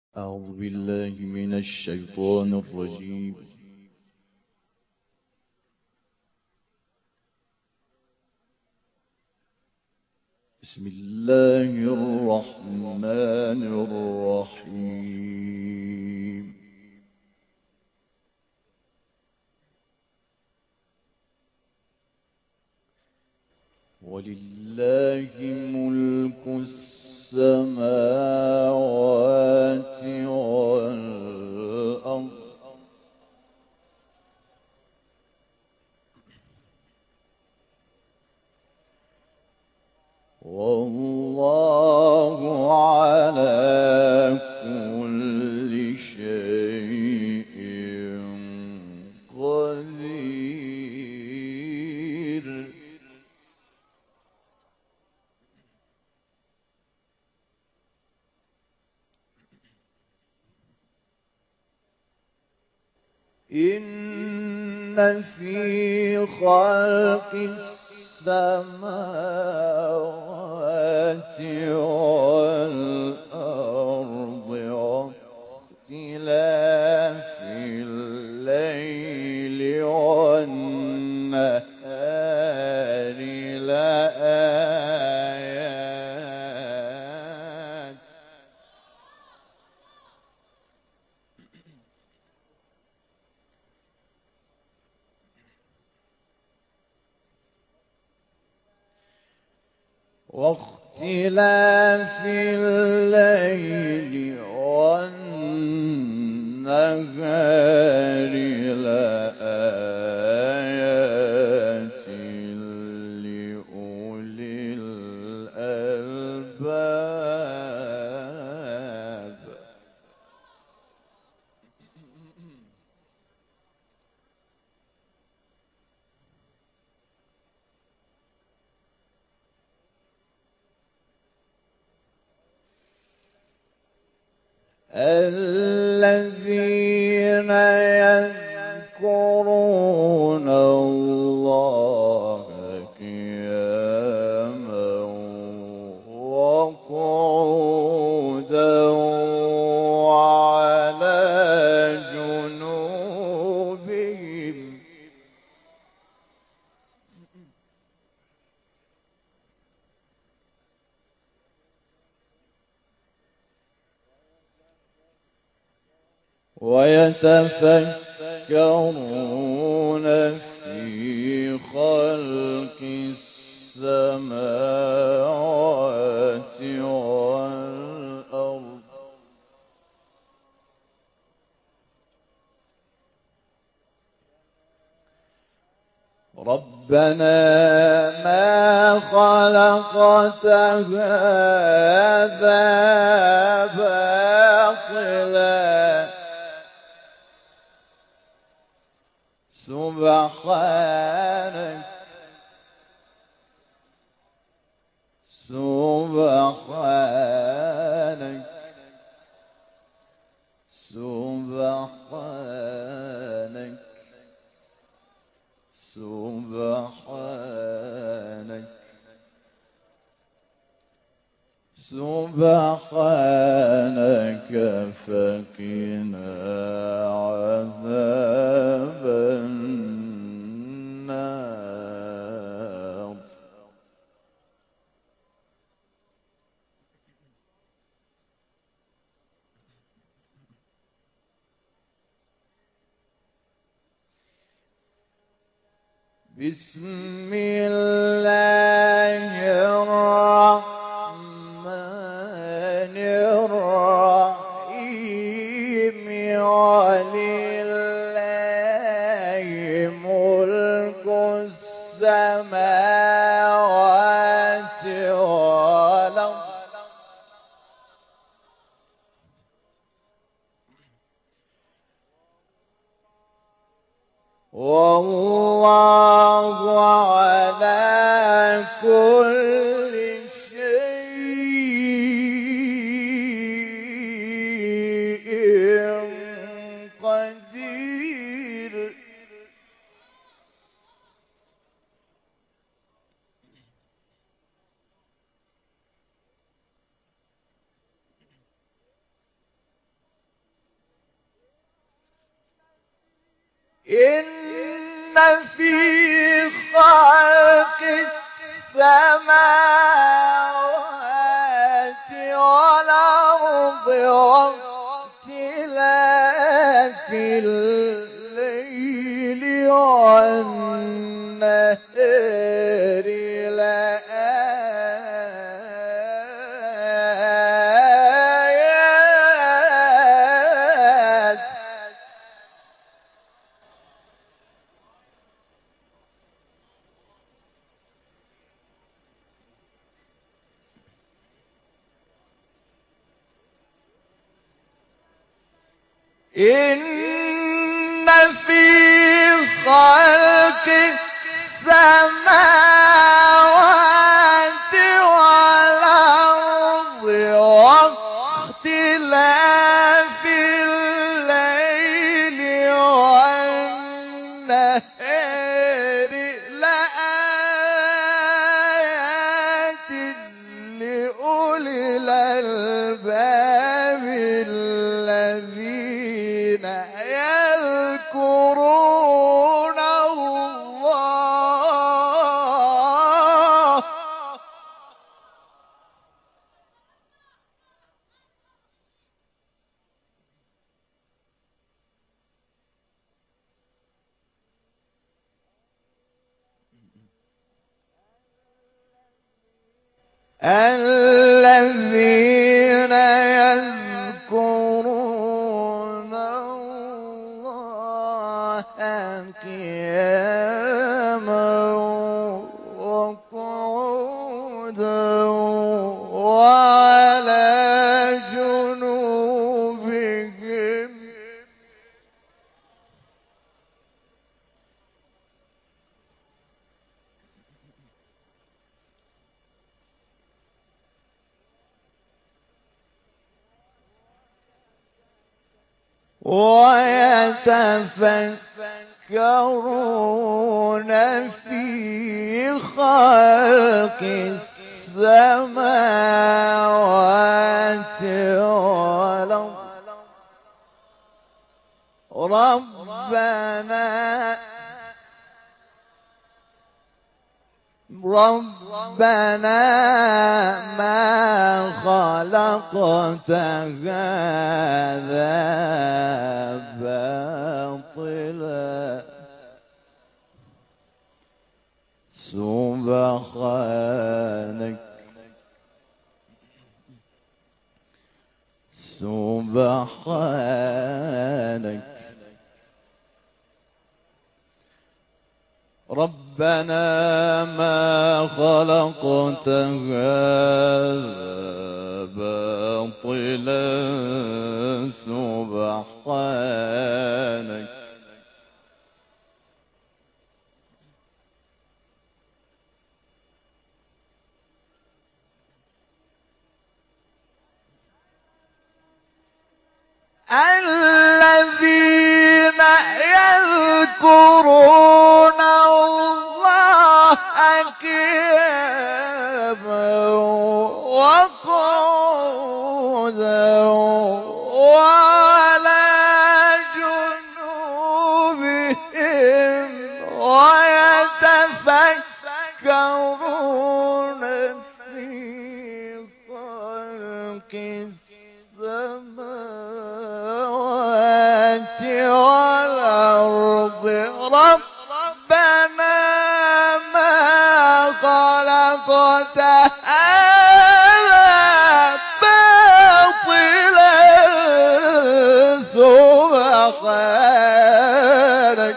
أعوذ بالله من الشيطان الرجيم. بسم الله الرحمن الرحيم. ولله ملك السماوات والأرض والله على كل شيء قدير. إن في خلق السماوات والأرض واختلاف الليل والنهار لآيات واختلاف الليل والنهار لآيات لأولي الألباب. الذين يذكرون الله قياما وقعودا وعلى جنوبهم ويتفكرون في خلق السماوات والأرض ربنا ما خلقت هذا باطلا سبحانك سبحانك سبحانك سبحانك سبحانك فقنا عذاب النار. بسم الله الرحمن الرحيم. ولله ملك السماوات والأرض والله على كل شيء قدير. إن في خلق السماوات والأرض واختلاف الليل والنهار لآيات إن في خلق السماوات والأرض واختلاف الليل والنهار لآيات لأولي الألباب الذين يذكرون الله الذين يذكرون الله قياما وقعودا وعلى جنوبهم ويتفكرون في خلق السماوات والأرض ربنا ما خلقت هذا باطلا سبحانك ربنا ما خلقت هذا باطلا سبحانك الذين يذكرون الله قياما وقعودا وعلى جنوبهم ويتفكرون في خلق السماوات والأرض ربنا ما خلقت هذا باطلا سبحانك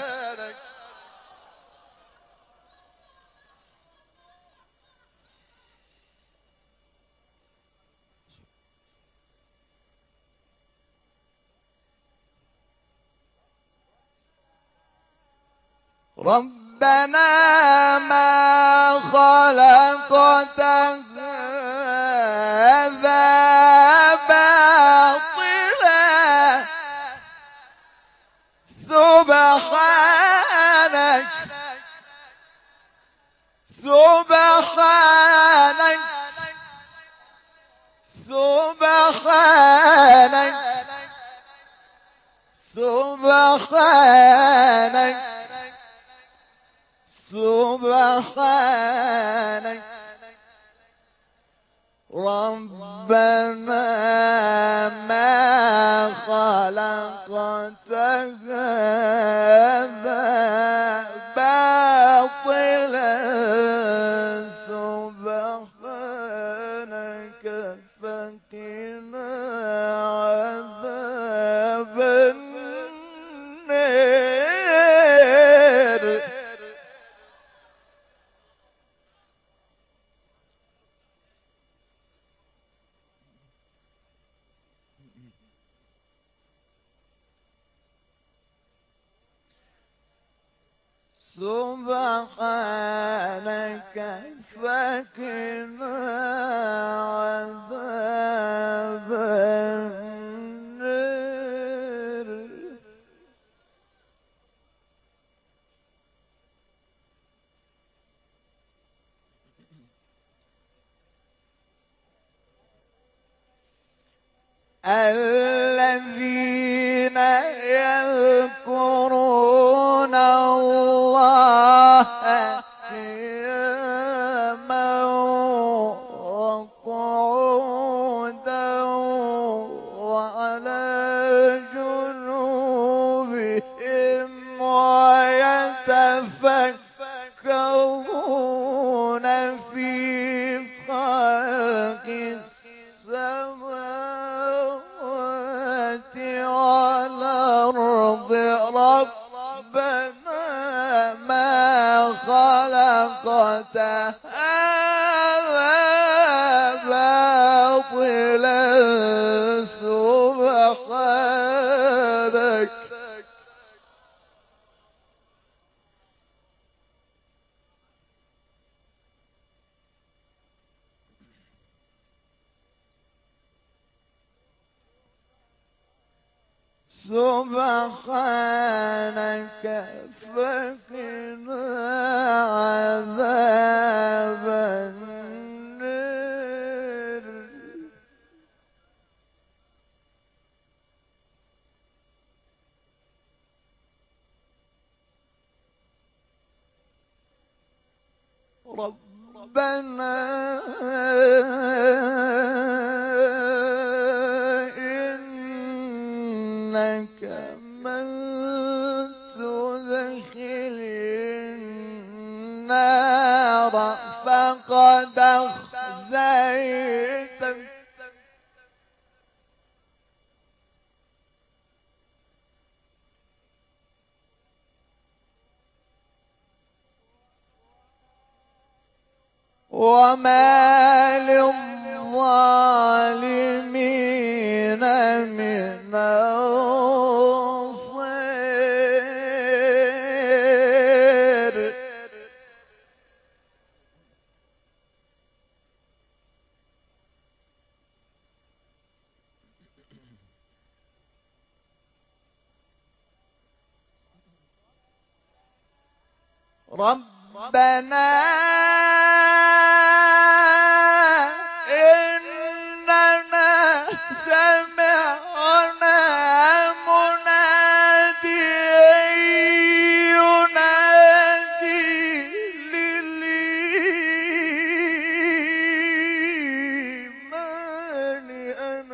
ربنا ما خلقت هذا باطلا سبحانك سبحانك سبحانك سبحانك ربنا ما خلقت هذا باطلا سبحانك فقنا عذاب النار. سبحانك فقنا عذاب النار. الذين يذكرون الله قياما وقعودا وعلى جنوبهم ويتفكرون في خلق السماوات والأرض ربنا ما خلقت هذا باطلا سبحانك سبحانك فقنا عذاب النار. ربنا إنك من تدخل النار فقد أخزيته وما للظالمين من أنصير. ربنا إننا سمعنا مناديا ينادي للإيمان أن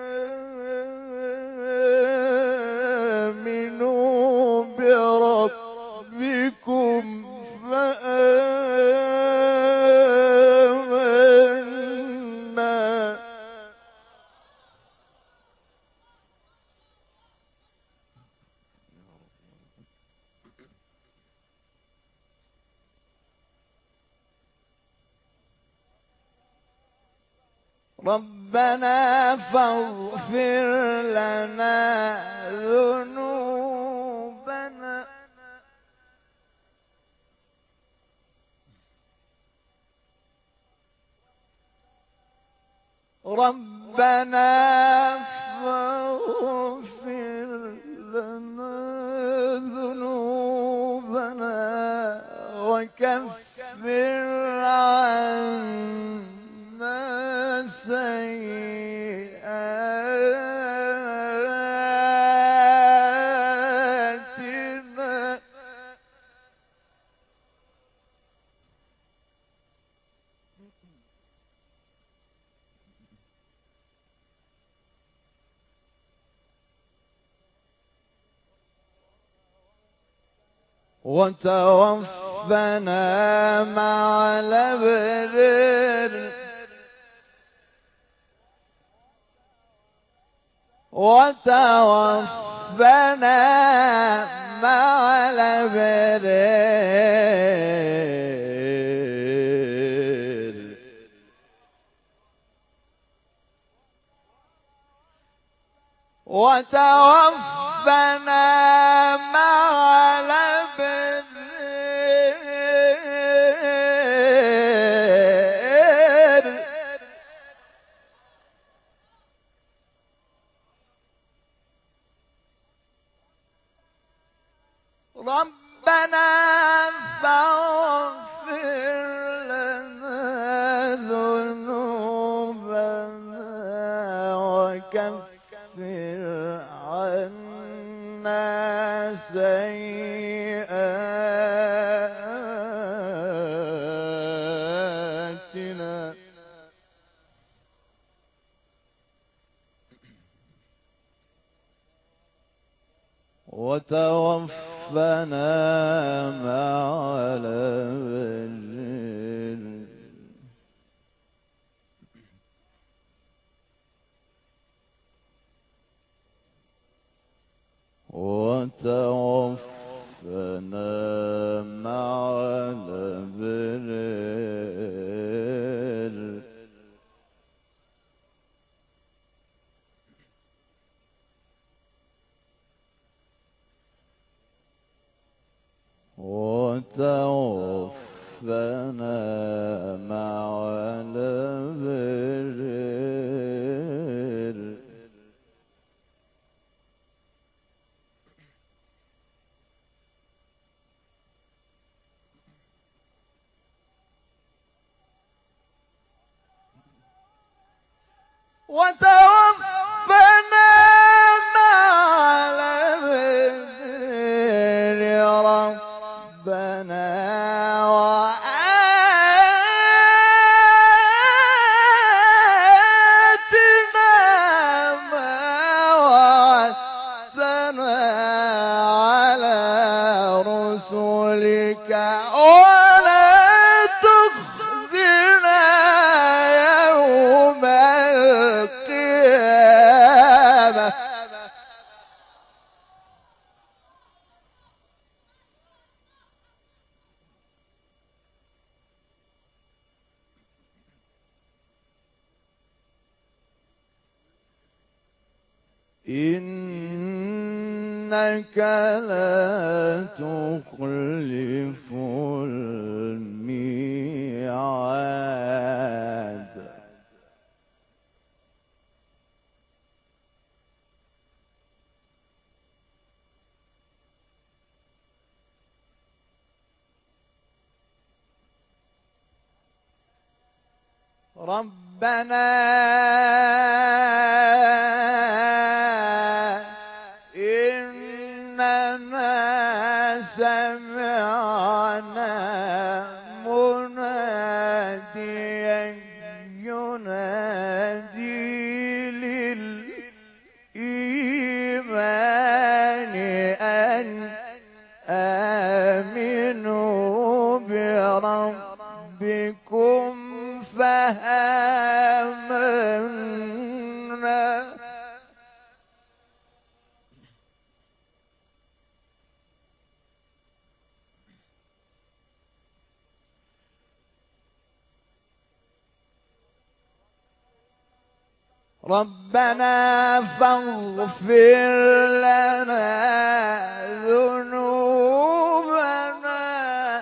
آمنوا بربكم فآمنا. ربنا فاغفر لنا ذنوبنا ربنا فاغفر لنا ذنوبنا وكفر عنا سيئاتنا وتوفنا مع الأبرار وتوفنا مع الأبرار وتوفنا مع الأبرار ربنا فاغفر لنا ذنوبنا وكفر عنا سيئاتنا وتوفنا مع الأبرار وتوفنا مع الأبرار وتوفنا مع الأبرار وتوفنا مع الأبرار يا ربنا وآتنا ما وعدتنا على رسلك ولا تخزنا يوم القيامة إنك لا تخلف الميعاد ربنا إننا سمعنا مناديا ينادي للإيمان أن آمنوا بربكم فآمنا ربنا فاغفر لنا ذنوبنا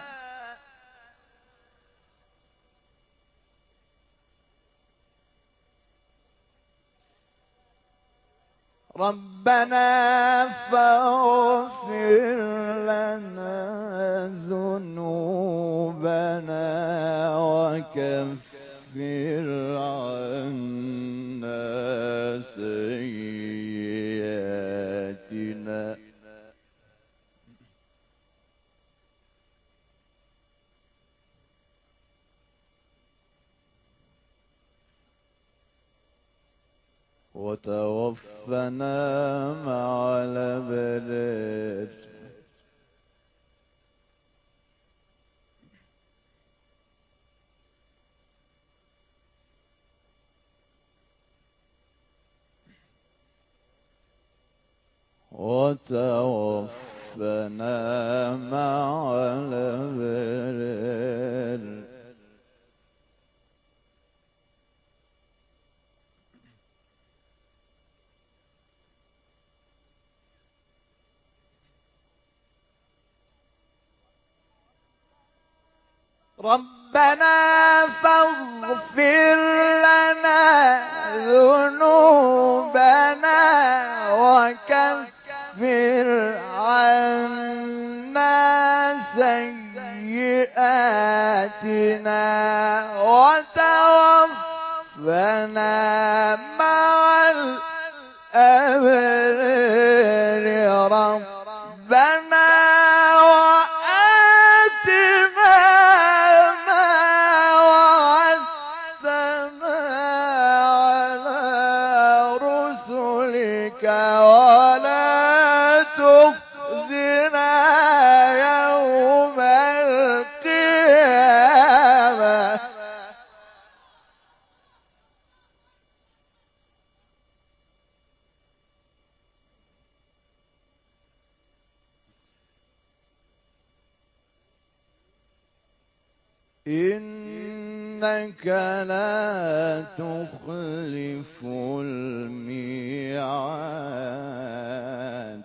ربنا فاغفر لنا ذنوبنا وكفر عنا سيئاتنا وتوفنا مع الأبرار وتوفنا مع الأبرار. ربنا فاغفر لنا ذنوبنا وكفر عنا سيئاتنا وتوفنا مع الأبرار. ربنا وآتنا ما وعدتنا على رسلك ولا تخزنا يوم القيامة. إنك لا تخلف الميعاد.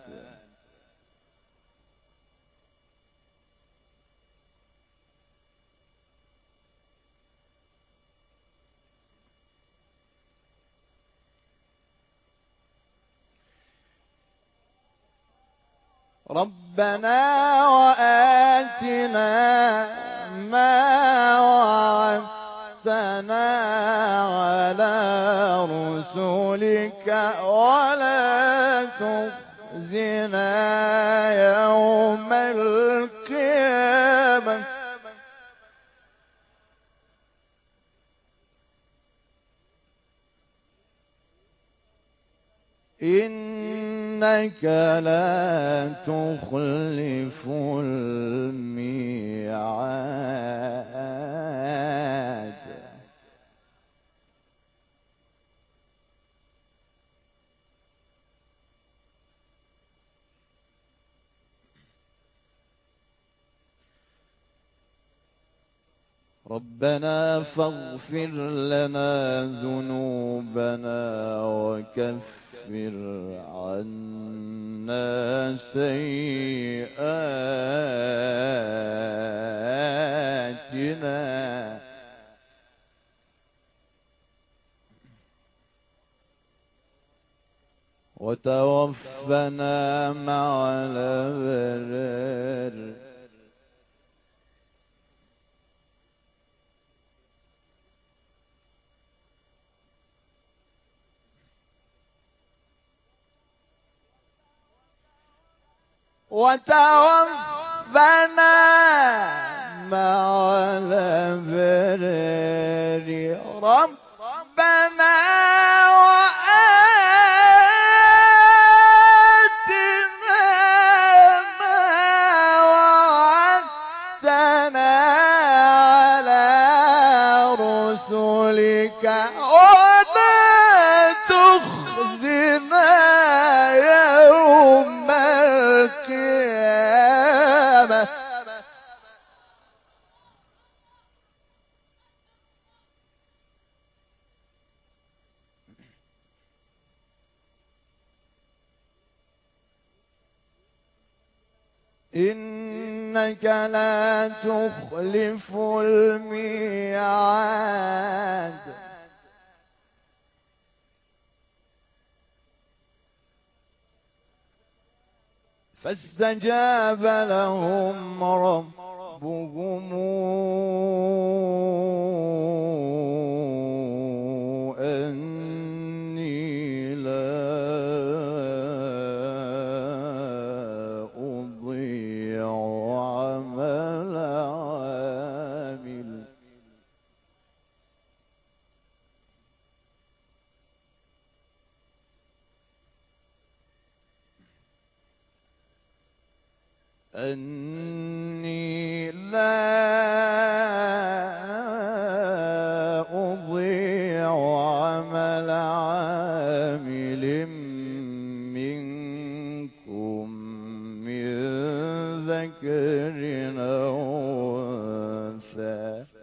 ربنا وآتنا ما وعدتنا على رسلك ولا تخزنا يوم القيامة. إنك لا تخلف الميعاد. ربنا فاغفر لنا ذنوبنا وكفر عنا سيئاتنا وتوفنا مع الأبرار. وتوفنا مع الأبرار. ربنا وآتنا ما وعدتنا على رسلك ولا تخزنا يوم القيامة. إنك لا تخلف الميعاد. فاستجاب لهم ربهم أني لا أضيع عمل عامل أني لا أضيع عمل عامل منكم ذكر أو أنثى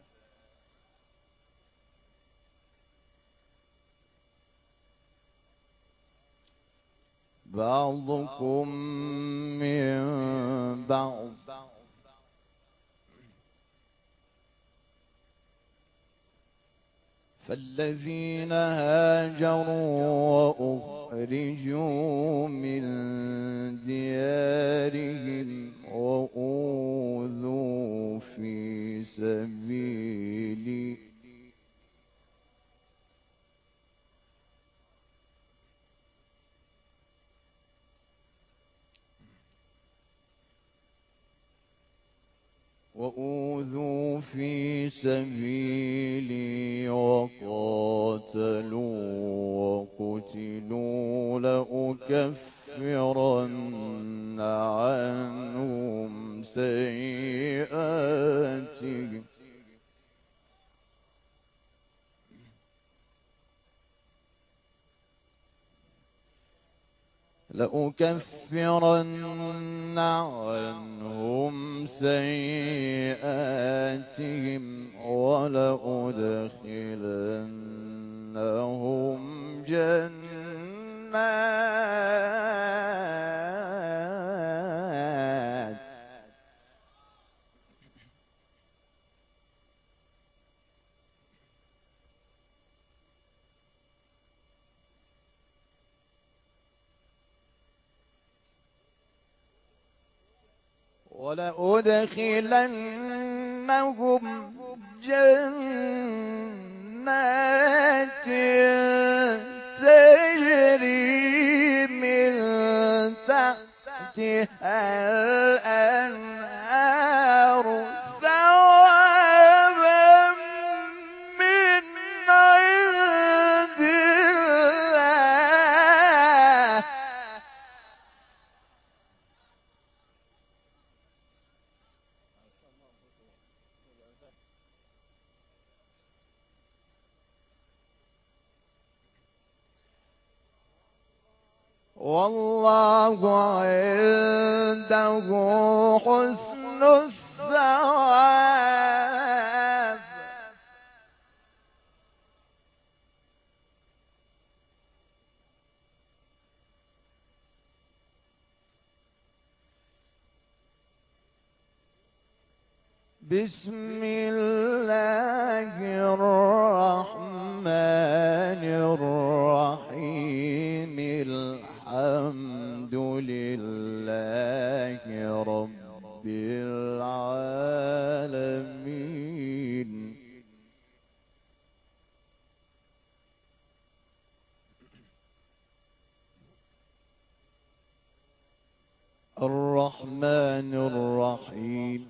بعضكم من بعض فالذين هاجروا وأخرجوا من ديارهم وأوذوا في سبيلي وقاتلوا وقتلوا لأكفرن عنهم سيئاتهم ولأدخلنهم جنات تجري من تحتها الأنهار ثوابا من عند الله والله عنده حسن الثواب بسم الله الرحمن الرحيم الحمد لله رب العالمين الرحمن الرحيم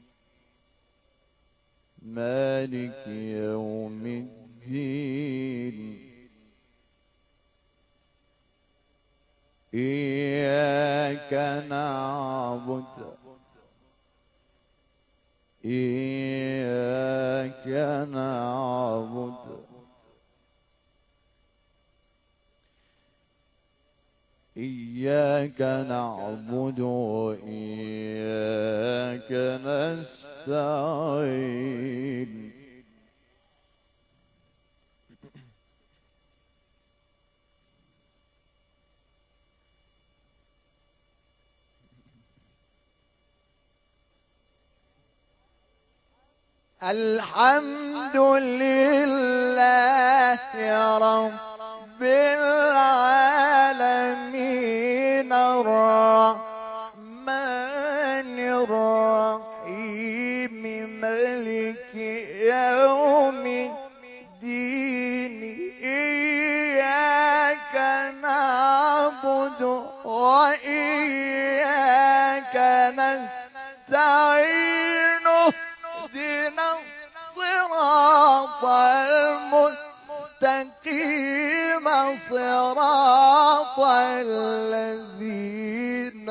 مالك يوم الدين إياك نعبد إياك نعبد إياك نعبد وإياك نستعين الحمد لله يا رب العالمين الرحمن الرحيم مالك يوم الدين إياك نعبد وإياك نستعين اهدنا الصراط المستقيم صراط الذين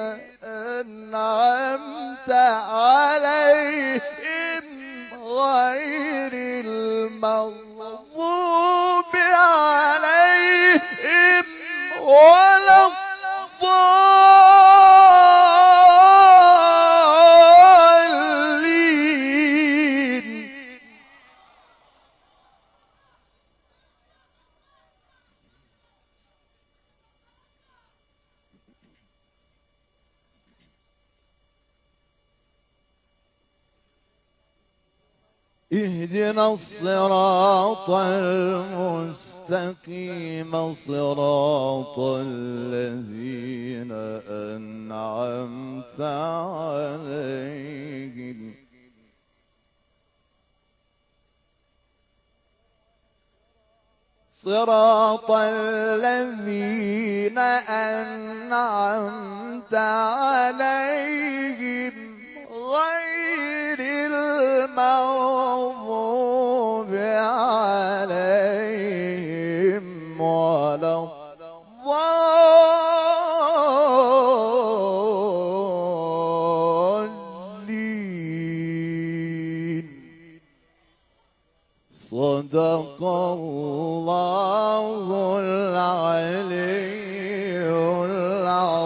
أنعمت عليهم غير المغضوب عليهم ولا الضالين اهدنا الصراط المستقيم صراط الذين أنعمت عليهم صراط الذين أنعمت عليهم غير المغضوب عليهم ولا الضالين. صدق الله العلي العظيم.